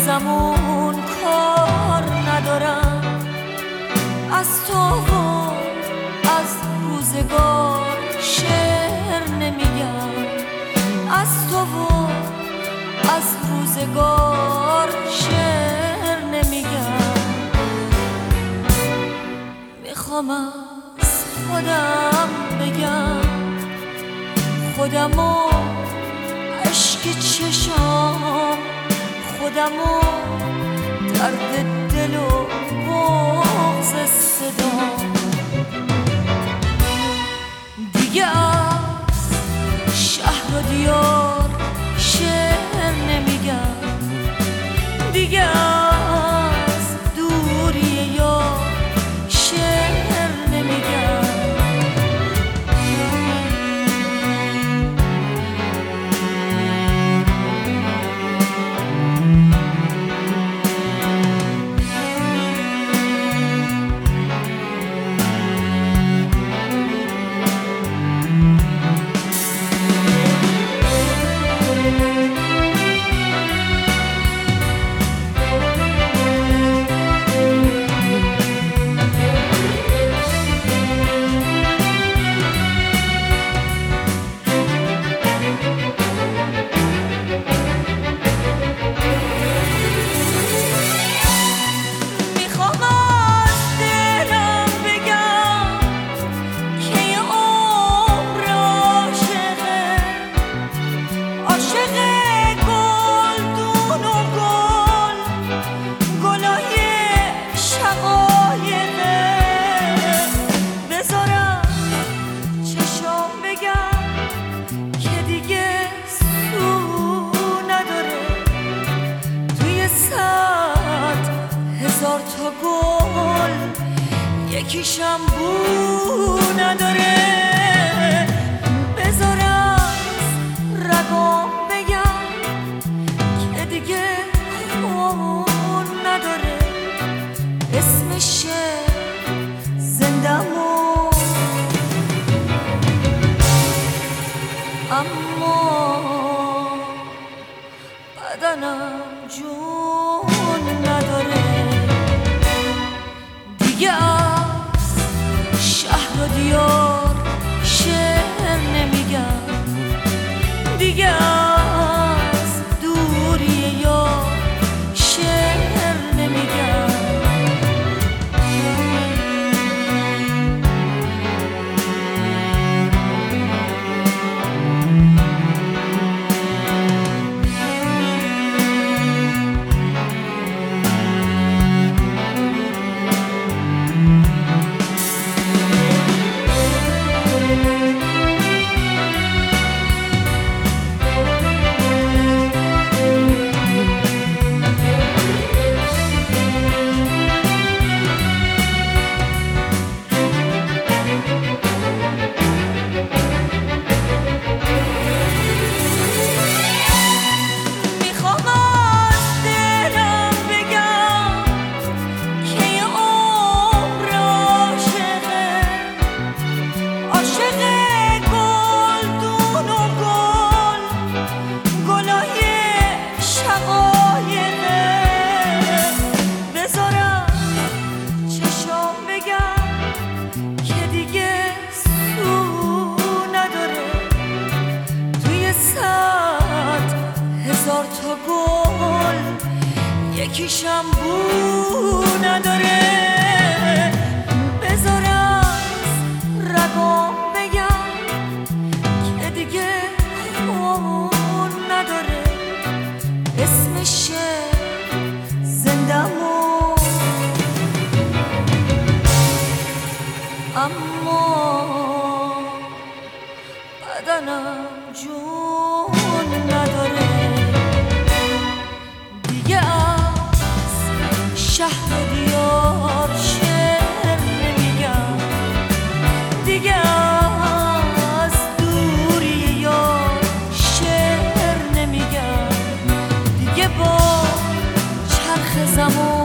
زمان کار ندارم، از تو و از روزگار شعر نمیگم، از تو و از روزگار شعر نمیگم. میخوام از خودم بگم، خودمو اشک چشام، خودمو درد دل و بغض صدام. دیگه از شهر و دیار شعر نمیگم، دیگه از دوری یار شعر نمیگم. یکیشم بو نداره، بذار از رگام بگم که دیگه خون نداره. اسمشه زندمو، اما بدنم جون نداره. دیگه شهر و دیار شعر نمیگم، دیگه از دوری یار شعر نمیگم. یکیشم بو نداره، بذار از رگام بگم که دیگه خون نداره. اسمشه زندمو، اما بدنم جون نداره. دیگه شهر و دیار شعر نمیگم، دیگه از دوری یار شعر نمیگم. دیگه با چرخ زمان